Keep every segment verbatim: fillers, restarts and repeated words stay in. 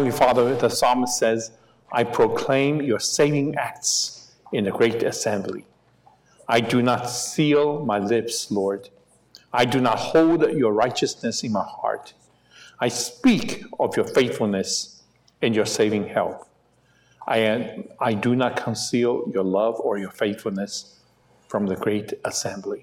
Heavenly Father, the psalmist says, I proclaim your saving acts in the great assembly. I do not seal my lips, Lord. I do not hold your righteousness in my heart. I speak of your faithfulness and your saving help. I, am, I do not conceal your love or your faithfulness from the great assembly.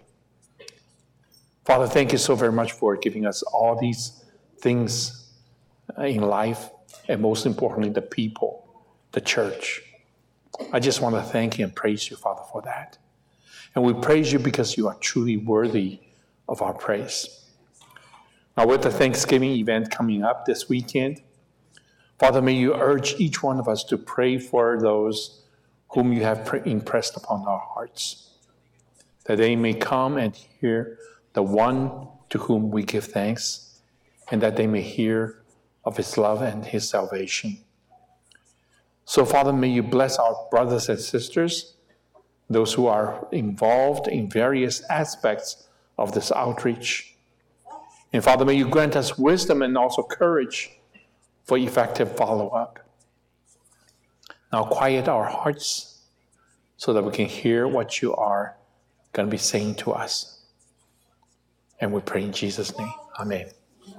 Father, thank you so very much for giving us all these things in life, and most importantly, the people, the church. I just want to thank you and praise you, Father, for that. And we praise you because you are truly worthy of our praise. Now, with the Thanksgiving event coming up this weekend, Father, may you urge each one of us to pray for those whom you have impressed upon our hearts, that they may come and hear the one to whom we give thanks, and that they may hear of his love and his salvation. So, Father, may you bless our brothers and sisters, those who are involved in various aspects of this outreach. And Father, may you grant us wisdom and also courage for effective follow-up. Now quiet our hearts so that we can hear what you are going to be saying to us. And we pray in Jesus' name. Amen.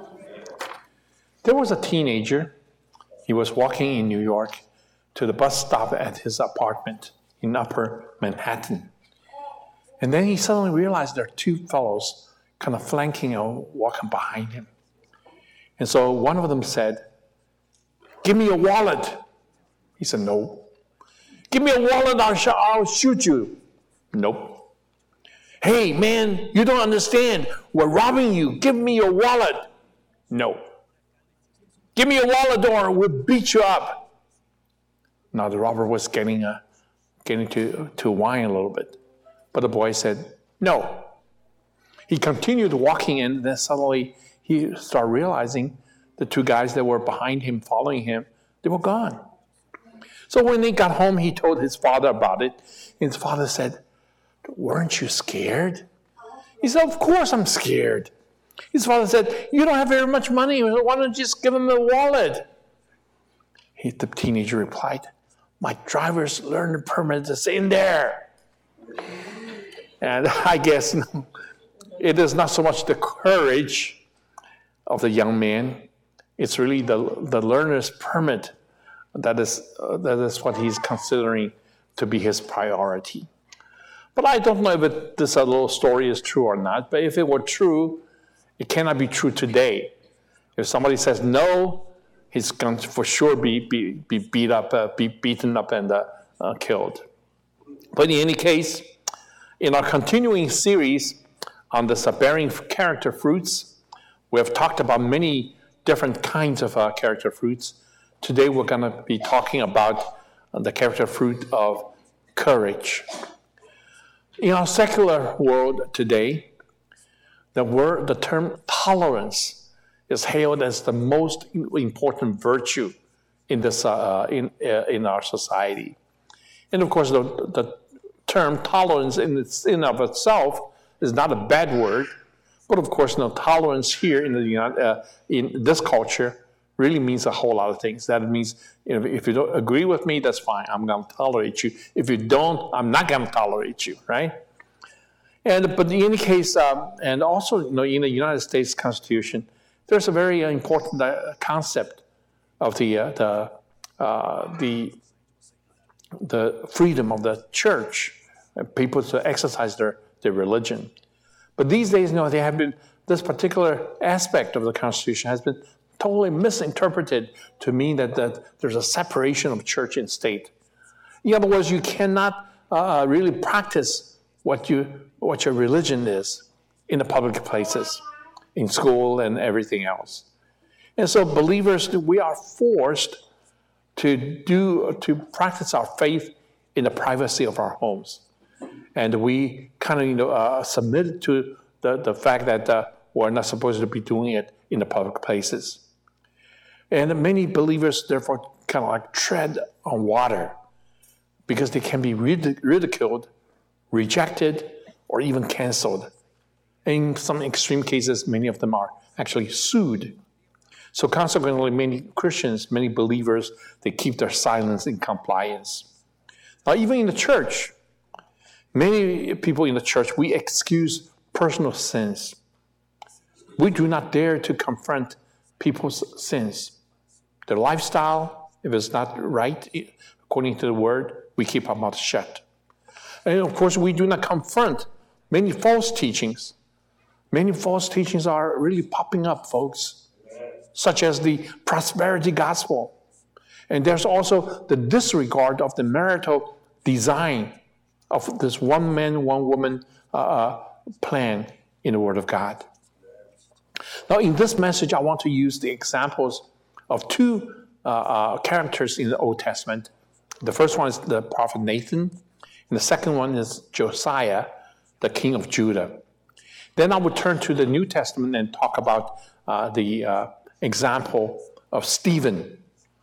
There was a teenager. He was walking in New York to the bus stop at his apartment in Upper Manhattan. And then he suddenly realized there are two fellows kind of flanking and walking behind him. And so one of them said, "Give me your wallet." He said, "No." "Give me a wallet, I'll, sh- I'll shoot you." "Nope." "Hey, man, you don't understand. We're robbing you. Give me your wallet." "No." "Give me your wallet or we'll beat you up." Now the robber was getting, uh, getting to, to whine a little bit. But the boy said, "No." He continued walking, and then suddenly he started realizing the two guys that were behind him, following him, they were gone. So when he got home, he told his father about it. And his father said, "Weren't you scared?" He said, "Of course I'm scared." His father said, "You don't have very much money. Why don't you just give him a wallet?" He, the teenager replied, "My driver's learner permit is in there." And I guess it is not so much the courage of the young man. It's really the, the learner's permit that is, uh, that is what he's considering to be his priority. But I don't know if it, this uh, little story is true or not, but if it were true, it cannot be true today. If somebody says no, he's going to for sure be, be, be beat up, uh, be beaten up and uh, uh, killed. But in any case, in our continuing series on this uh, bearing character fruits, we have talked about many different kinds of uh, character fruits. Today we're going to be talking about uh, the character fruit of courage. In our secular world today, the word, the term tolerance is hailed as the most important virtue in this uh, in uh, in our society. And of course, the, the term tolerance in its in of itself is not a bad word. But of course, no, tolerance here in the uh, in this culture really means a whole lot of things. That means, you know, if you don't agree with me, that's fine. I'm going to tolerate you. If you don't, I'm not going to tolerate you, right? And but in any case, um, and also, you know, in the United States Constitution, there's a very uh, important uh, concept of the uh, the uh, the the freedom of the church, uh, people to exercise their their religion. But these days, you know, they have been, this particular aspect of the Constitution has been totally misinterpreted to mean that, that there's a separation of church and state. In other words, you cannot uh, really practice what you what your religion is in the public places, in school and everything else. And so believers, we are forced to do to practice our faith in the privacy of our homes. And we kind of, you know, uh, submit to the, the fact that uh, we're not supposed to be doing it in the public places. And many believers, therefore, kind of like tread on water because they can be rid- ridiculed, rejected, or even canceled. In some extreme cases, many of them are actually sued. So consequently, many Christians, many believers, they keep their silence in compliance. Now, even in the church, many people in the church, we excuse personal sins. We do not dare to confront people's sins. Their lifestyle, if it's not right, according to the word, we keep our mouth shut. And of course, we do not confront many false teachings. Many false teachings are really popping up, folks, such as the prosperity gospel. And there's also the disregard of the marital design of this one man, one woman uh, plan in the Word of God. Now, in this message, I want to use the examples of two uh, uh, characters in the Old Testament. The first one is the prophet Nathan, and the second one is Josiah, the king of Judah. Then I would turn to the New Testament and talk about uh, the uh, example of Stephen.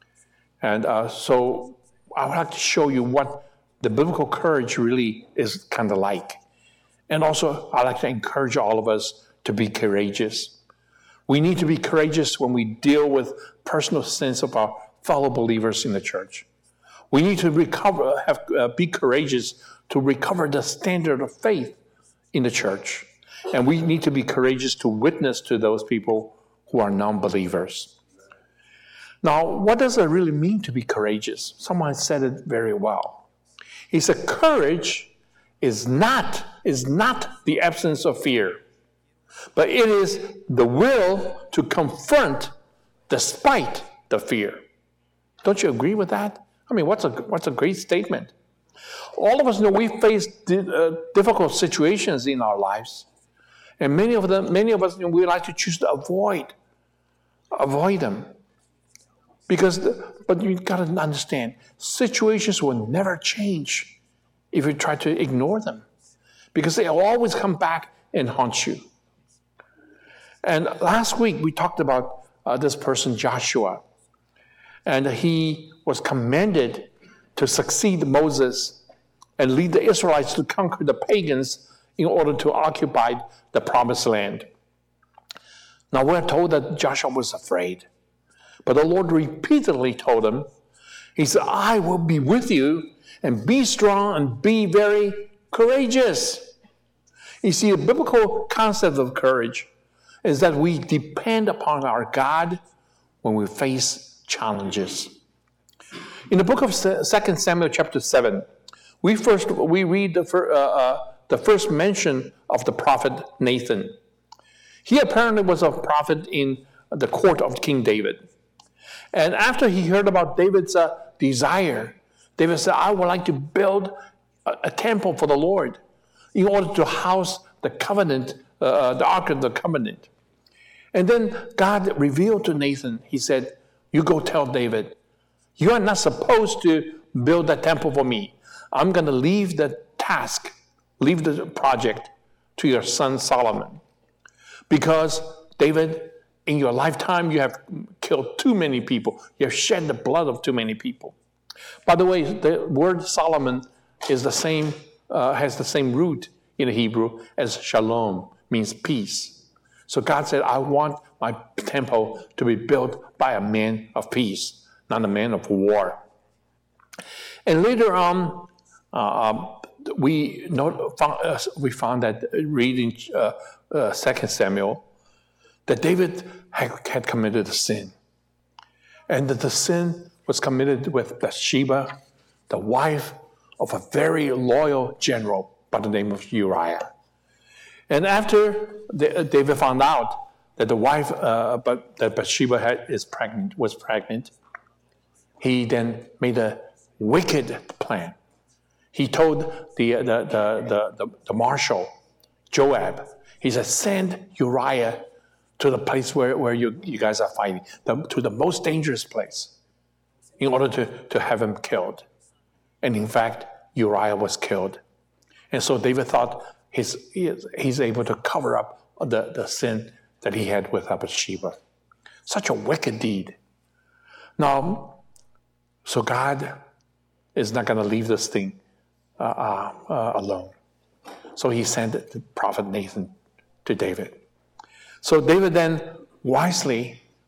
And uh, so I would like to show you what the biblical courage really is kind of like. And also, I'd like to encourage all of us to be courageous. We need to be courageous when we deal with personal sins of our fellow believers in the church. We need to recover, have, uh, be courageous to recover the standard of faith in the church. And we need to be courageous to witness to those people who are non-believers. Now, what does it really mean to be courageous? Someone said it very well. He said, courage is not, is not the absence of fear, but it is the will to confront despite the fear. Don't you agree with that? I mean, what's a, what's a great statement? All of us know we face di- uh, difficult situations in our lives. And many of them, many of us, you know, we like to choose to avoid, avoid them. Because, the, but you've got to understand, situations will never change if you try to ignore them. Because they will always come back and haunt you. And last week, we talked about uh, this person, Joshua. And he was commanded to succeed Moses and lead the Israelites to conquer the pagans in order to occupy the promised land. Now, we're told that Joshua was afraid. But the Lord repeatedly told him, he said, I will be with you, and be strong and be very courageous. You see, the biblical concept of courage is that we depend upon our God when we face challenges. In the book of Second Samuel chapter seven, we first we read the, fir- uh, uh, the first mention of the prophet Nathan. He apparently was a prophet in the court of King David. And after he heard about David's uh, desire, David said, I would like to build a, a temple for the Lord in order to house the covenant, uh, the Ark of the Covenant. And then God revealed to Nathan, he said, you go tell David, you are not supposed to build that temple for me. I'm going to leave the task, leave the project to your son Solomon. Because, David, in your lifetime, you have killed too many people. You have shed the blood of too many people. By the way, the word Solomon is the same, uh, has the same root in the Hebrew as shalom, means peace. So God said, I want my temple to be built by a man of peace, not a man of war. And later on, uh, we, note, found, uh, we found that reading uh, uh, Second Samuel, that David had, had committed a sin. And that the sin was committed with Bathsheba, the wife of a very loyal general by the name of Uriah. And after the, David found out that the wife, uh, but that Bathsheba had, is pregnant, was pregnant, he then made a wicked plan. He told the, the, the, the, the marshal, Joab, he said, send Uriah to the place where, where you, you guys are fighting, the, to the most dangerous place, in order to, to have him killed. And in fact, Uriah was killed. And so David thought he's, he's able to cover up the, the sin that he had with Bathsheba. Such a wicked deed. Now, so God is not going to leave this thing uh, uh, uh, alone. So he sent the prophet Nathan to David. So David then wisely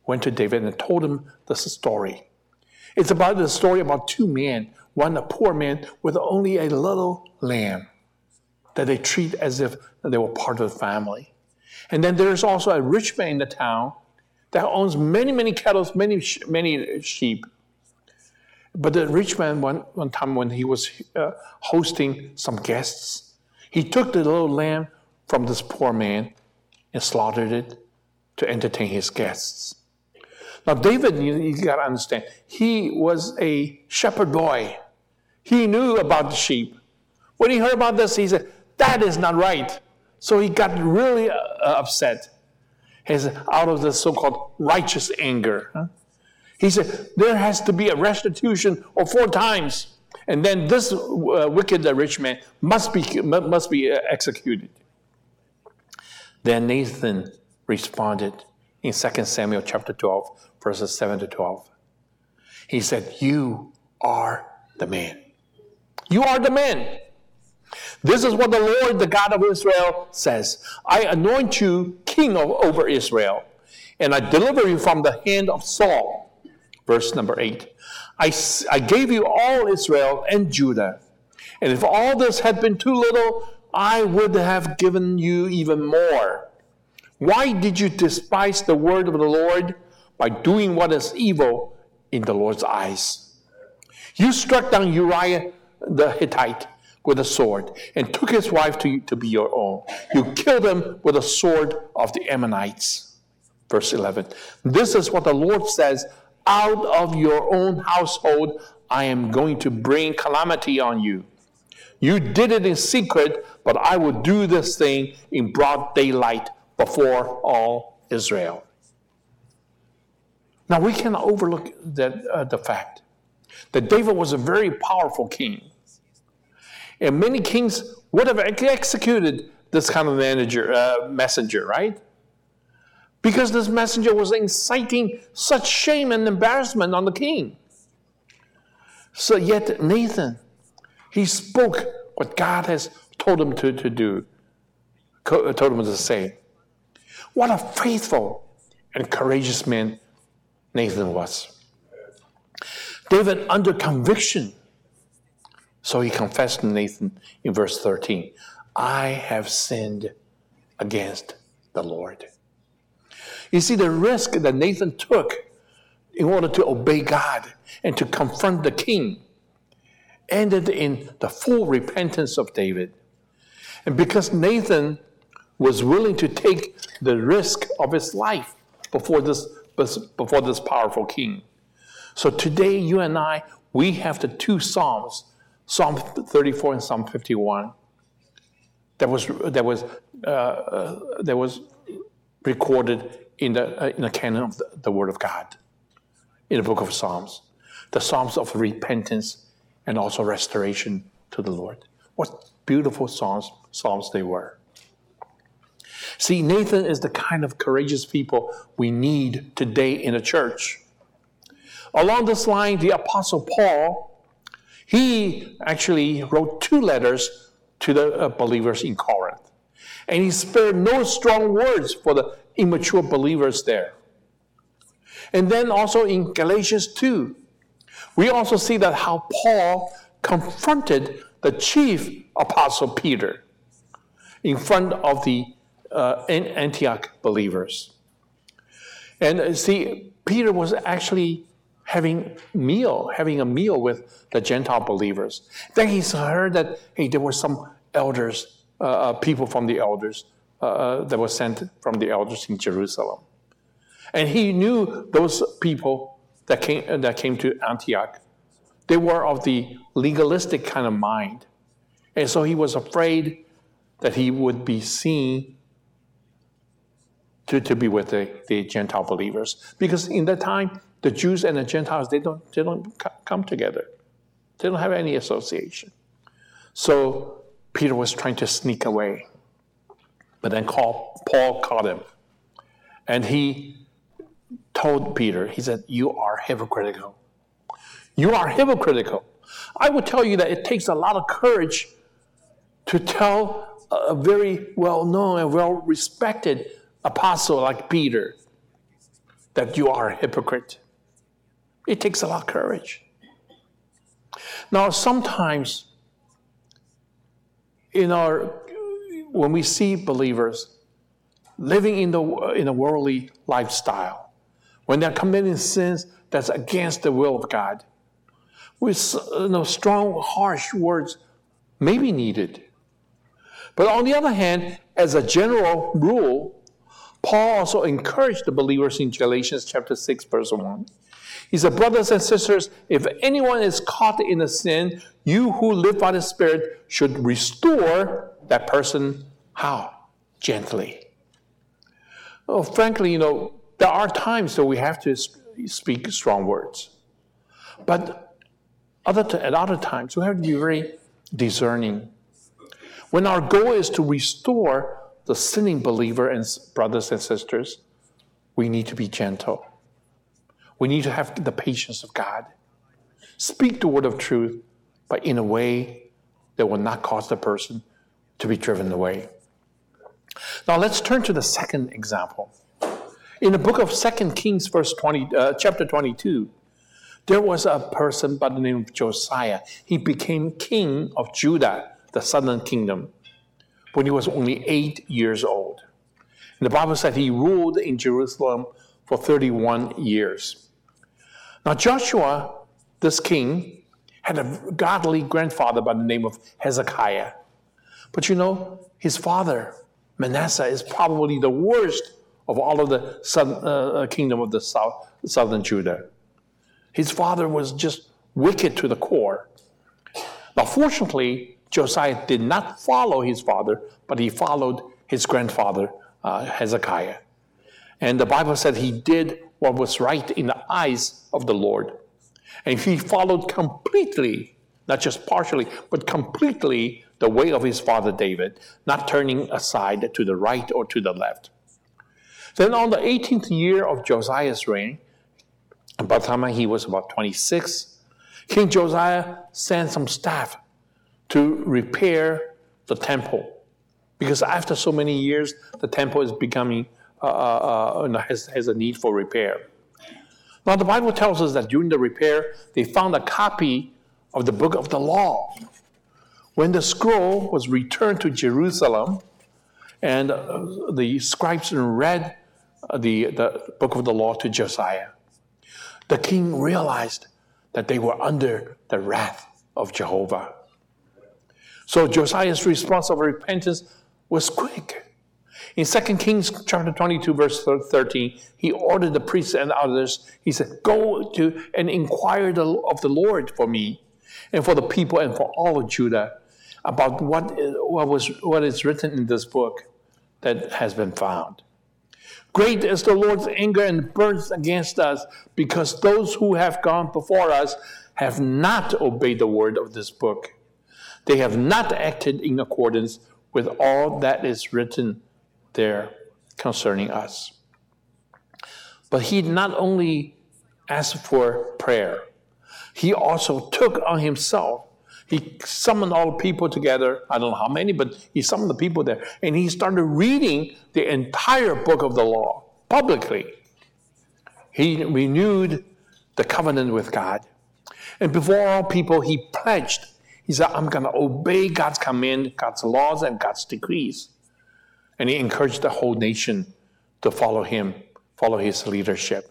went to David and told him this story. It's about the story about two men, one a poor man with only a little lamb that they treat as if they were part of the family. And then there's also a rich man in the town that owns many, many cattle, many, many sheep. But the rich man, one, one time when he was uh, hosting some guests, he took the little lamb from this poor man and slaughtered it to entertain his guests. Now, David, you, you got to understand, he was a shepherd boy. He knew about the sheep. When he heard about this, he said, that is not right. So he got really uh, upset. He said, out of the so-called righteous anger. Huh? He said, there has to be a restitution of four times. And then this uh, wicked uh, rich man must be, must be uh, executed. Then Nathan responded in Second Samuel chapter twelve, verses seven to twelve. He said, you are the man. You are the man. This is what the Lord, the God of Israel, says. I anoint you king of, over Israel, and I deliver you from the hand of Saul. Verse number eight. I, I gave you all Israel and Judah, and if all this had been too little, I would have given you even more. Why did you despise the word of the Lord by doing what is evil in the Lord's eyes? You struck down Uriah the Hittite with a sword and took his wife to, to be your own. You killed him with a sword of the Ammonites. Verse eleven. This is what the Lord says, out of your own household I am going to bring calamity on you. You did it in secret, but I will do this thing in broad daylight before all Israel. Now we cannot overlook that, uh, the fact that David was a very powerful king. And many kings would have executed this kind of manager, uh, messenger, right? Because this messenger was inciting such shame and embarrassment on the king. So yet Nathan, he spoke what God has told him to, to do, told him to say. What a faithful and courageous man Nathan was. David, under conviction, so he confessed to Nathan in verse thirteen, I have sinned against the Lord. You see, the risk that Nathan took in order to obey God and to confront the king ended in the full repentance of David. And because Nathan was willing to take the risk of his life before this, before this powerful king. So today, you and I, we have the two Psalms, Psalm thirty-four and Psalm fifty-one, that was that was uh, uh, that was recorded in the uh, in the canon of the, the Word of God, in the book of Psalms, the Psalms of repentance and also restoration to the Lord. What beautiful Psalms Psalms they were. See, Nathan is the kind of courageous people we need today in the church. Along this line, the Apostle Paul, he actually wrote two letters to the uh, believers in Corinth. And he spared no strong words for the immature believers there. And then also in Galatians two, we also see that how Paul confronted the chief apostle Peter in front of the uh, Antioch believers. And uh, see, Peter was actually having meal, having a meal with the Gentile believers. Then he heard that, hey, there were some elders, uh, people from the elders, uh, that were sent from the elders in Jerusalem. And he knew those people that came, that came to Antioch. They were of the legalistic kind of mind. And so he was afraid that he would be seen to, to be with the, the Gentile believers. Because in that time, the Jews and the Gentiles, they don't, they don't come together. They don't have any association. So Peter was trying to sneak away. But then Paul caught him. And he told Peter, he said, you are hypocritical. You are hypocritical. I would tell you that it takes a lot of courage to tell a very well-known and well-respected apostle like Peter that you are a hypocrite. It takes a lot of courage. Now, sometimes in our, when we see believers living in the in a worldly lifestyle, when they're committing sins that's against the will of God, with you know, strong, harsh words may be needed. But on the other hand, as a general rule, Paul also encouraged the believers in Galatians chapter six, verse one. He said, brothers and sisters, if anyone is caught in a sin, you who live by the Spirit should restore that person. How? Gently. Well, frankly, you know, there are times that we have to speak strong words. But other t- at other times, we have to be very discerning. When our goal is to restore the sinning believer and brothers and sisters, we need to be gentle. We need to have the patience of God. Speak the word of truth, but in a way that will not cause the person to be driven away. Now let's turn to the second example. In the book of Second Kings, verse twenty, uh, chapter twenty-two, there was a person by the name of Josiah. He became king of Judah, the southern kingdom, when he was only eight years old. And the Bible said he ruled in Jerusalem for thirty-one years. Now Joshua, this king, had a godly grandfather by the name of Hezekiah. But you know, his father, Manasseh, is probably the worst of all of the southern, uh, kingdom of the south, southern Judah. His father was just wicked to the core. Now fortunately, Josiah did not follow his father, but he followed his grandfather, uh, Hezekiah. And the Bible said he did what was right in the eyes of the Lord. And he followed completely, not just partially, but completely the way of his father David, not turning aside to the right or to the left. Then on the eighteenth year of Josiah's reign, by the time he was about twenty-six, King Josiah sent some staff to repair the temple. Because after so many years, the temple is becoming Uh, uh, has, has a need for repair. Now, the Bible tells us that during the repair, they found a copy of the book of the law. When the scroll was returned to Jerusalem, and uh, the scribes read uh, the, the book of the law to Josiah, the king realized that they were under the wrath of Jehovah. So Josiah's response of repentance was quick. In Second Kings chapter twenty-two, verse thirteen, he ordered the priests and others, he said, go to and inquire the, of the Lord for me and for the people and for all of Judah about what, what, was, what is written in this book that has been found. Great is the Lord's anger and burns against us, because those who have gone before us have not obeyed the word of this book. They have not acted in accordance with all that is written there concerning us. But he not only asked for prayer, he also took on himself. He summoned all the people together. I don't know how many, but he summoned the people there. And he started reading the entire book of the law publicly. He renewed the covenant with God. And before all people, he pledged. He said, I'm going to obey God's command, God's laws, and God's decrees. And he encouraged the whole nation to follow him, follow his leadership.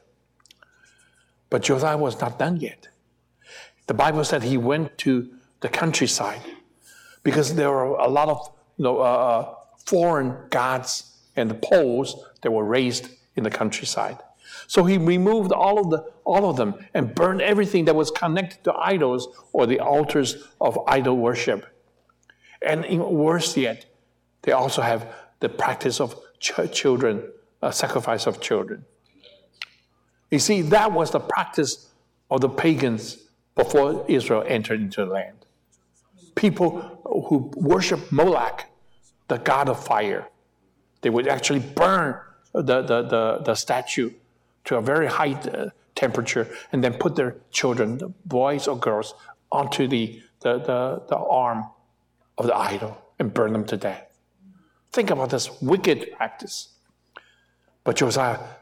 But Josiah was not done yet. The Bible said he went to the countryside because there were a lot of you know, uh, foreign gods and the poles that were raised in the countryside. So he removed all of, the, all of them and burned everything that was connected to idols or the altars of idol worship. And even worse yet, they also have the practice of ch- children, uh, sacrifice of children. You see, that was the practice of the pagans before Israel entered into the land. People who worship Moloch, the god of fire, they would actually burn the, the, the, the statue to a very high uh, temperature and then put their children, the boys or girls, onto the, the, the, the arm of the idol and burn them to death. Think about this wicked practice. But Josiah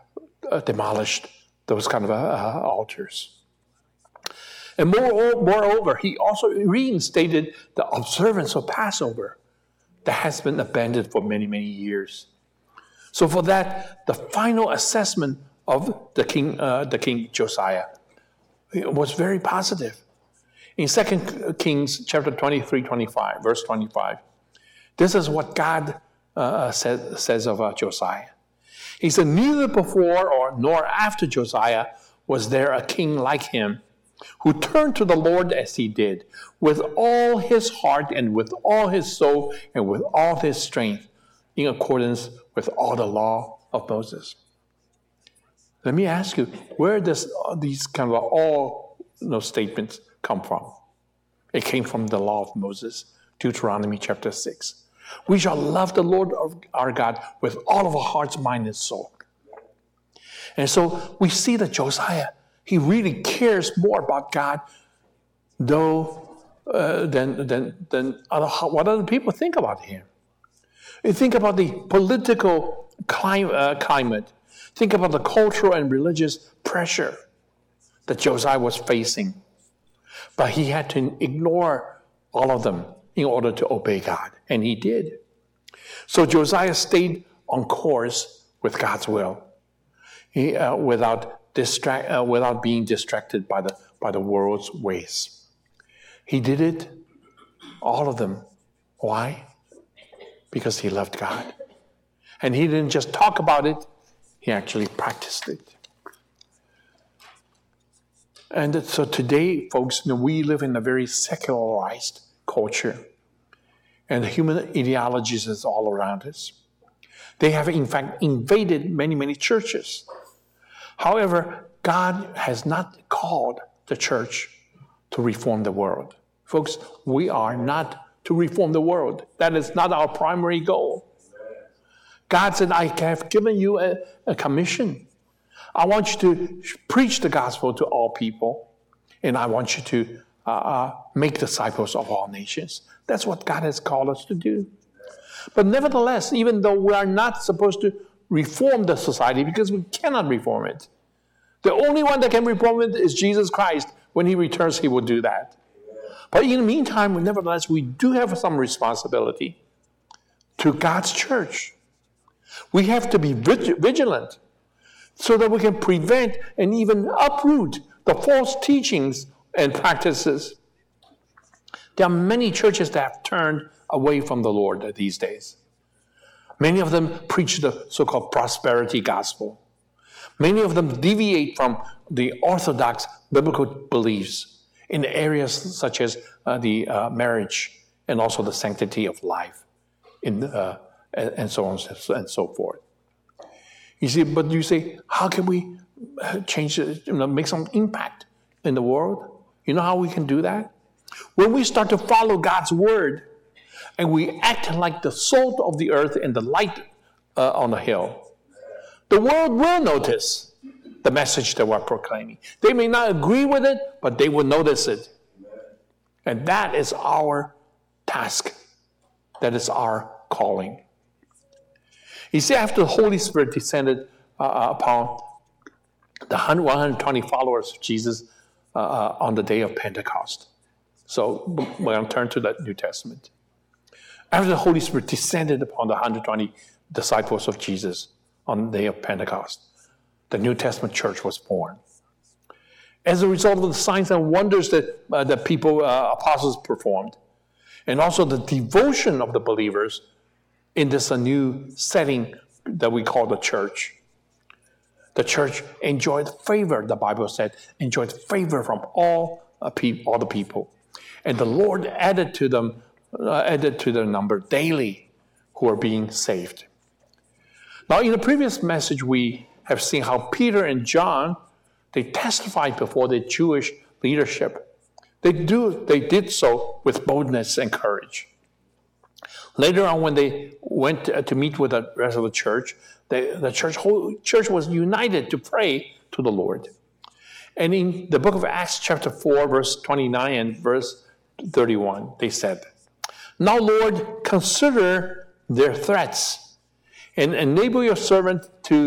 uh, demolished those kind of uh, uh, altars. And more, moreover, he also reinstated the observance of Passover that has been abandoned for many, many years. So for that, the final assessment of the king, uh, the king Josiah was very positive. In Second Kings chapter twenty-three, twenty-five, verse twenty-five, this is what God uh, says, says of uh, Josiah. He said, neither before or nor after Josiah was there a king like him, who turned to the Lord as he did, with all his heart and with all his soul and with all his strength, in accordance with all the law of Moses. Let me ask you, where does these kind of all you know, statements come from? It came from the law of Moses, Deuteronomy chapter six. We shall love the Lord our God with all of our hearts, mind, and soul. And so we see that Josiah, he really cares more about God, though, uh, than, than, than other, what other people think about him. You think about the political clim- uh, climate. Think about the cultural and religious pressure that Josiah was facing. But he had to ignore all of them in order to obey God. And he did. So Josiah stayed on course with God's will, he, uh, without distract, uh, without being distracted by the by the world's ways. He did it, all of them. Why? Because he loved God. And he didn't just talk about it, he actually practiced it. And so today, folks, you know, we live in a very secularized culture. And human ideologies is all around us. They have, in fact, invaded many, many churches. However, God has not called the church to reform the world. Folks, we are not to reform the world. That is not our primary goal. God said, I have given you a, a commission. I want you to preach the gospel to all people, and I want you to uh, uh, make disciples of all nations. That's what God has called us to do. But nevertheless, even though we are not supposed to reform the society, because we cannot reform it, the only one that can reform it is Jesus Christ. When he returns, he will do that. But in the meantime, nevertheless, we do have some responsibility to God's church. We have to be vigilant so that we can prevent and even uproot the false teachings and practices. There are many churches that have turned away from the Lord these days. Many of them preach the so-called prosperity gospel. Many of them deviate from the orthodox biblical beliefs in areas such as uh, the uh, marriage and also the sanctity of life, in, uh, and so on and so forth. You see, but you say, how can we change, you know, make some impact in the world? You know how we can do that? When we start to follow God's word and we act like the salt of the earth and the light uh, on the hill, the world will notice the message that we're proclaiming. They may not agree with it, but they will notice it. And that is our task. That is our calling. You see, after the Holy Spirit descended uh, upon the one hundred twenty followers of Jesus uh, on the day of Pentecost. So we're going to turn to the New Testament. After the Holy Spirit descended upon the one hundred twenty disciples of Jesus on the day of Pentecost, the New Testament church was born. As a result of the signs and wonders that uh, the people, uh, apostles performed, and also the devotion of the believers in this a new setting that we call the church. The church enjoyed favor, the Bible said, enjoyed favor from all, uh, pe- all the people. And the Lord added to them, uh, added to their number daily who are being saved. Now, in the previous message, we have seen how Peter and John, they testified before the Jewish leadership. They do, they did so with boldness and courage. Later on, when they went to meet with the rest of the church, they, the church whole church was united to pray to the Lord. And in the book of Acts, chapter four, verse twenty-nine and verse thirty-one, they said, "Now, Lord, consider their threats and enable your servant to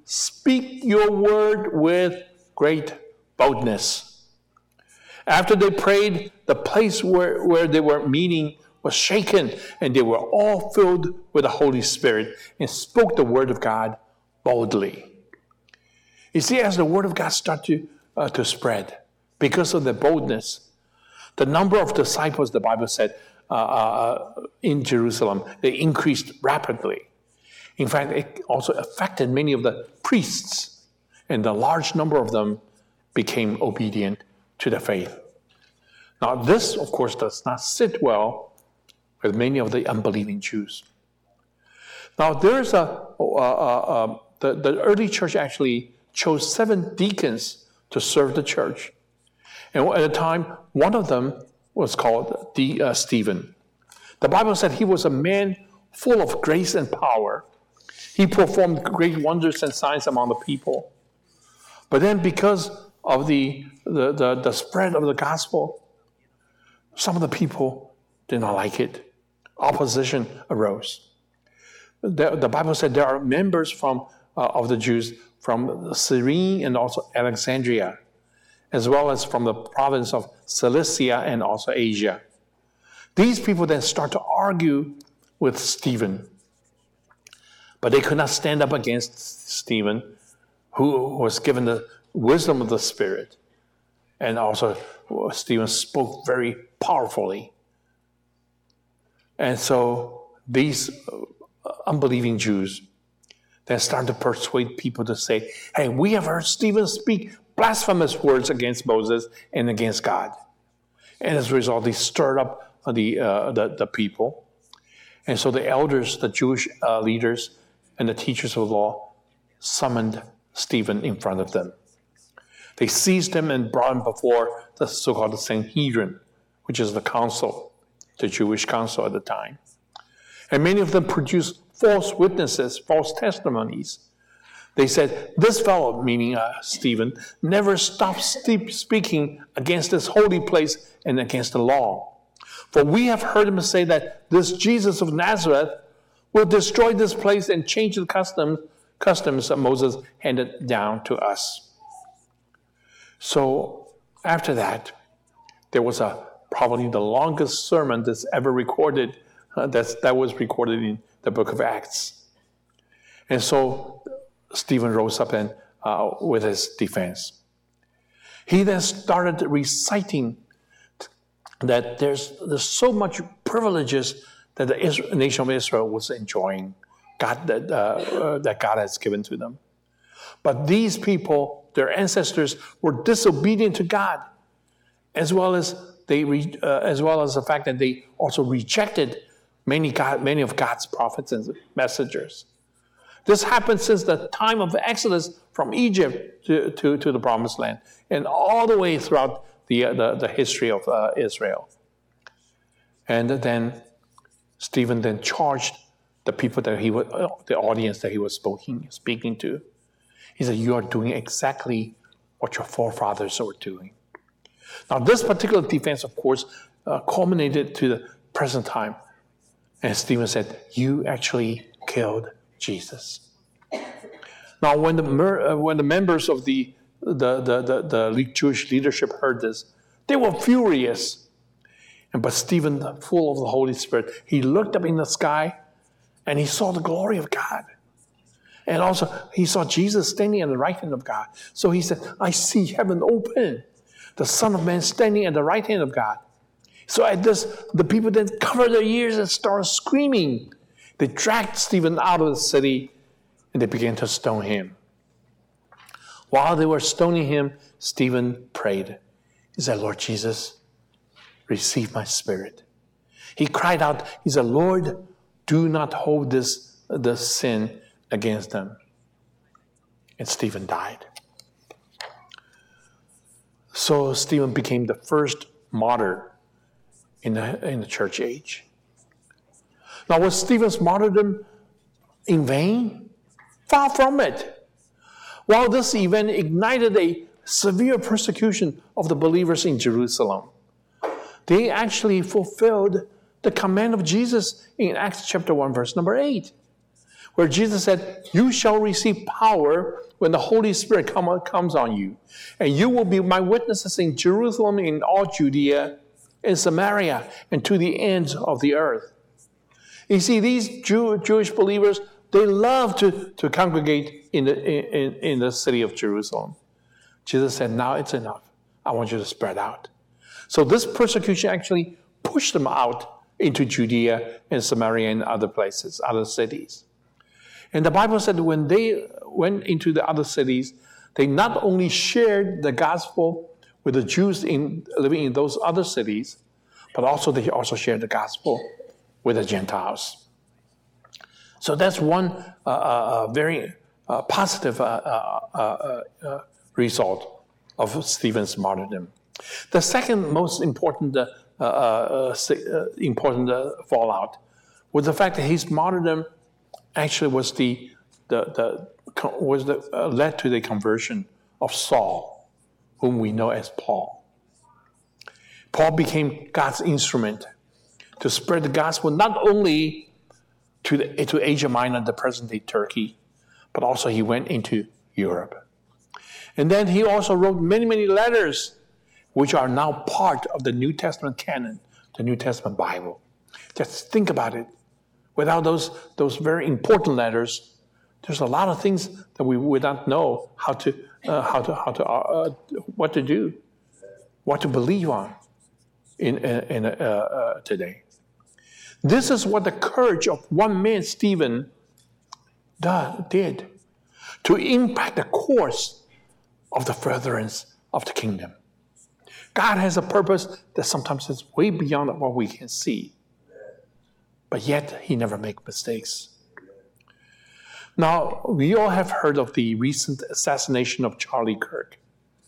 speak your word with great boldness. After they prayed, the place where, where they were meeting was shaken, and they were all filled with the Holy Spirit and spoke the word of God boldly. You see, as the word of God started to, uh, to spread, because of the boldness, the number of disciples, the Bible said, uh, uh, in Jerusalem, they increased rapidly. In fact, it also affected many of the priests, and a large number of them became obedient to the faith. Now, this, of course, does not sit well with many of the unbelieving Jews. Now, there's a, uh, uh, uh, the, the early church actually chose seven deacons to serve the church. And at the time, one of them was called the, uh, Stephen. The Bible said he was a man full of grace and power. He performed great wonders and signs among the people. But then because of the, the, the, the spread of the gospel, some of the people did not like it. Opposition arose. The, the Bible said there are members from uh, of the Jews from Cyrene and also Alexandria, as well as from the province of Cilicia and also Asia. These people then start to argue with Stephen. But they could not stand up against Stephen, who was given the wisdom of the Spirit. And also, Stephen spoke very powerfully. And so these unbelieving Jews then started to persuade people to say, hey, we have heard Stephen speak blasphemous words against Moses and against God. And as a result, they stirred up the, uh, the, the people. And so the elders, the Jewish uh, leaders, and the teachers of the law summoned Stephen in front of them. They seized him and brought him before the so-called Sanhedrin, which is the council, the Jewish council at the time. And many of them produced false witnesses, false testimonies. They said, this fellow, meaning uh, Stephen, never stopped speaking against this holy place and against the law. For we have heard him say that this Jesus of Nazareth will destroy this place and change the customs, customs that Moses handed down to us. So after that, there was a probably the longest sermon that's ever recorded, uh, that's, that was recorded in the book of Acts. And so Stephen rose up and uh, with his defense. He then started reciting that there's, there's so much privileges that the Israel, nation of Israel was enjoying, God, that, uh, uh, that God has given to them. But these people, their ancestors, were disobedient to God, as well as they, re, uh, as well as the fact that they also rejected many God, many of God's prophets and messengers. This happened since the time of the Exodus from Egypt to, to, to the Promised Land, and all the way throughout the uh, the, the history of uh, Israel. And then Stephen then charged the people that he was, uh, the audience that he was speaking, speaking to. He said, you are doing exactly what your forefathers were doing. Now, this particular defense, of course, uh, culminated to the present time. And Stephen said, you actually killed Jesus. Now, when the uh, when the members of the the, the, the the Jewish leadership heard this, they were furious. And but Stephen, full of the Holy Spirit, he looked up in the sky and he saw the glory of God. And also, he saw Jesus standing at the right hand of God. So he said, I see heaven open, the Son of Man standing at the right hand of God. So at this, the people then covered their ears and started screaming. They dragged Stephen out of the city and they began to stone him. While they were stoning him, Stephen prayed. He said, Lord Jesus, receive my spirit. He cried out, he said, Lord, do not hold this, this sin against them. And Stephen died. So Stephen became the first martyr in the, in the church age. Now, was Stephen's martyrdom in vain? Far from it. While this event ignited a severe persecution of the believers in Jerusalem, they actually fulfilled the command of Jesus in Acts chapter one, verse number eight, where Jesus said, you shall receive power when the Holy Spirit come, comes on you. And you will be my witnesses in Jerusalem, in all Judea, in Samaria, and to the ends of the earth. You see, these Jew, Jewish believers, they love to, to congregate in the, in, in the city of Jerusalem. Jesus said, now it's enough. I want you to spread out. So this persecution actually pushed them out into Judea and Samaria and other places, other cities. And the Bible said when they went into the other cities, they not only shared the gospel with the Jews in, living in those other cities, but also they also shared the gospel with the Gentiles. So that's one uh, uh, very uh, positive uh, uh, uh, uh, result of Stephen's martyrdom. The second most important uh, uh, uh, uh, important uh, fallout was the fact that his martyrdom actually was the the, the was the uh, led to the conversion of Saul, whom we know as Paul. Paul became God's instrument to spread the gospel not only to the, to Asia Minor, the present-day Turkey, but also he went into Europe. And then he also wrote many, many letters which are now part of the New Testament canon, the New Testament Bible. Just think about it. Without those, those very important letters, there's a lot of things that we would not know how to, uh, how to, how to, uh, what to do, what to believe on in, in, uh, uh, today. This is what the courage of one man, Stephen, did to impact the course of the furtherance of the kingdom. God has a purpose that sometimes is way beyond what we can see. But yet, he never makes mistakes. Now, we all have heard of the recent assassination of Charlie Kirk.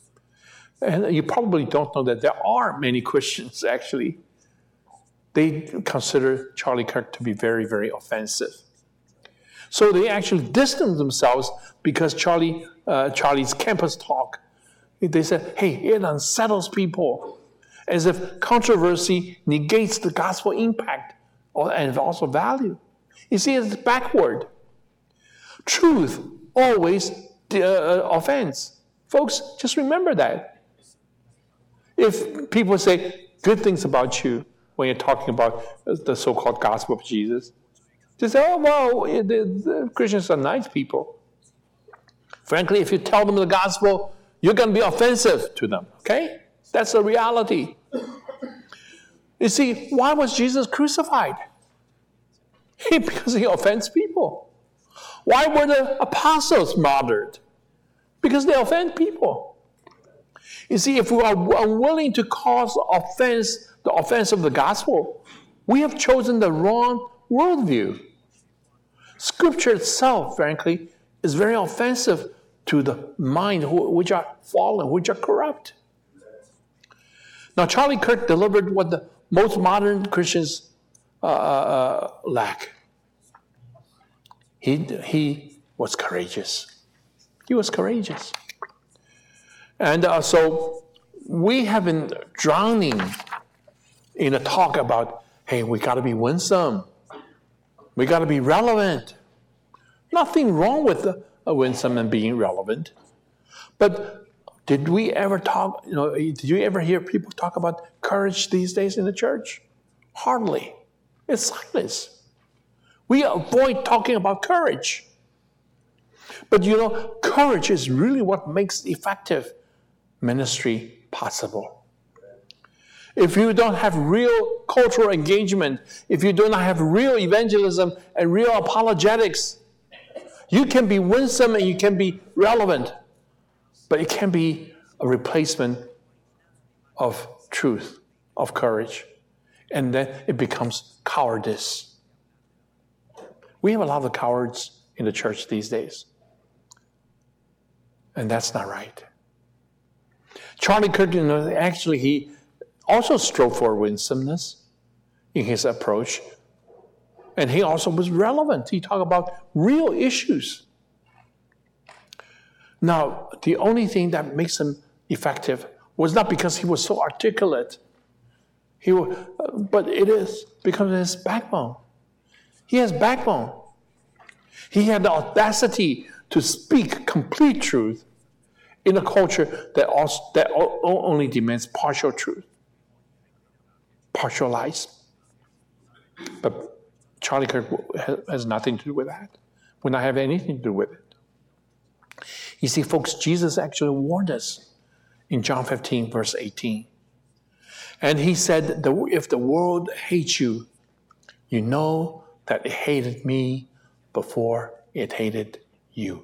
And you probably don't know that there are many Christians, actually. They consider Charlie Kirk to be very, very offensive. So they actually distance themselves because Charlie, uh, Charlie's campus talk, they said, hey, it unsettles people, as if controversy negates the gospel impact and also value. You see, it's backward. Truth always uh, offends. Folks, just remember that. If people say good things about you when you're talking about the so-called gospel of Jesus, just say, oh, well, the, the Christians are nice people. Frankly, if you tell them the gospel, you're going to be offensive to them, okay? That's the reality. You see, why was Jesus crucified? Because he offends people. Why were the apostles martyred? Because they offend people. You see, if we are unwilling to cause offense, the offense of the gospel, we have chosen the wrong worldview. Scripture itself, frankly, is very offensive to the mind which are fallen, which are corrupt. Now, Charlie Kirk delivered what the most modern Christians uh, uh, lack. He, he was courageous. He was courageous. And uh, so we have been drowning in a talk about, hey, we got to be winsome. We got to be relevant. Nothing wrong with uh, winsome and being relevant. But did we ever talk, you know, did you ever hear people talk about courage these days in the church? Hardly. It's silence. We avoid talking about courage. But you know, courage is really what makes effective ministry possible. If you don't have real cultural engagement, if you do not have real evangelism and real apologetics, you can be winsome and you can be relevant, but it can be a replacement of truth, of courage, and then it becomes cowardice. We have a lot of cowards in the church these days, and that's not right. Charlie Kirk, you know, actually, he also strove for winsomeness in his approach, and he also was relevant. He talked about real issues. Now, the only thing that makes him effective was not because he was so articulate, he, but it is because of his backbone. He has backbone. He had the audacity to speak complete truth in a culture that, also, that only demands partial truth, partial lies. But Charlie Kirk has nothing to do with that. Would not have anything to do with it. You see, folks, Jesus actually warned us in John fifteen, verse eighteen. And he said, if the world hates you, you know that it hated me before it hated you.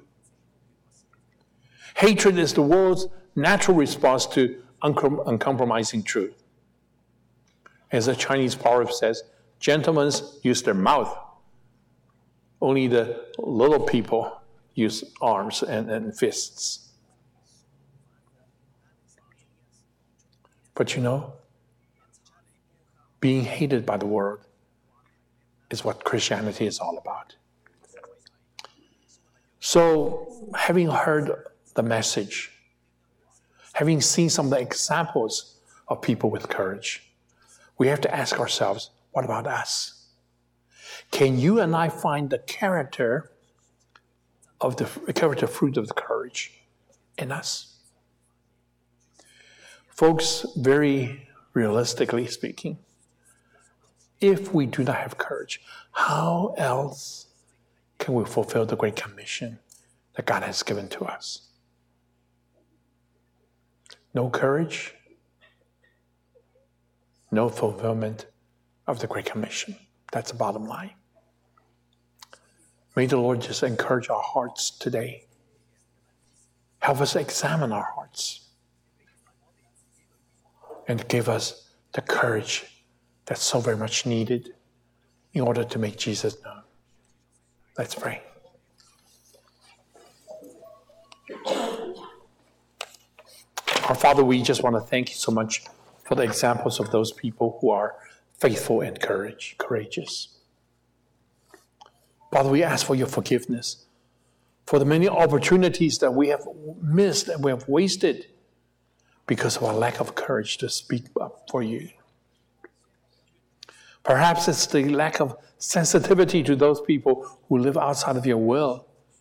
Hatred is the world's natural response to uncom- uncompromising truth. As the Chinese proverb says, gentlemen use their mouth. Only the little people use arms and, and fists. But you know, being hated by the world is what Christianity is all about. So, having heard the message, having seen some of the examples of people with courage, we have to ask ourselves, what about us? Can you and I find the character of the character fruit of the courage in us? Folks, very realistically speaking, if we do not have courage, how else can we fulfill the Great Commission that God has given to us? No courage, no fulfillment of the Great Commission. That's the bottom line. May the Lord just encourage our hearts today. Help us examine our hearts and give us the courage that's so very much needed in order to make Jesus known. Let's pray. Our Father, we just want to thank you so much for the examples of those people who are faithful and courage, courageous. Father, we ask for your forgiveness for the many opportunities that we have missed and we have wasted because of our lack of courage to speak up for you. Perhaps it's the lack of sensitivity to those people who live outside of your will.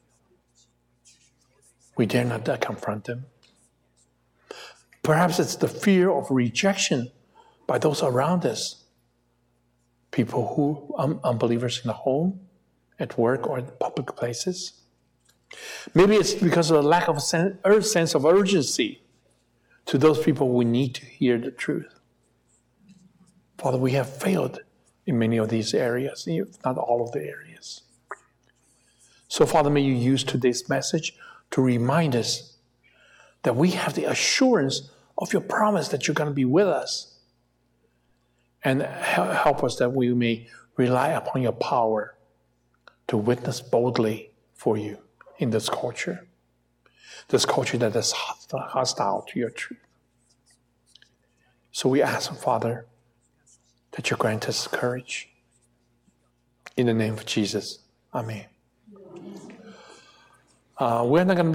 We dare not confront them. Perhaps it's the fear of rejection by those around us. People who are unbelievers in the home, at work, or in public places. Maybe it's because of a lack of a sense of urgency to those people who need to hear the truth. Father, we have failed in many of these areas, if not all of the areas. So, Father, may you use today's message to remind us that we have the assurance of your promise that you're going to be with us. And help us that we may rely upon your power to witness boldly for you in this culture. This culture that is hostile to your truth. So we ask, Father, that you grant us courage. In the name of Jesus. Amen. Uh, we're not going to be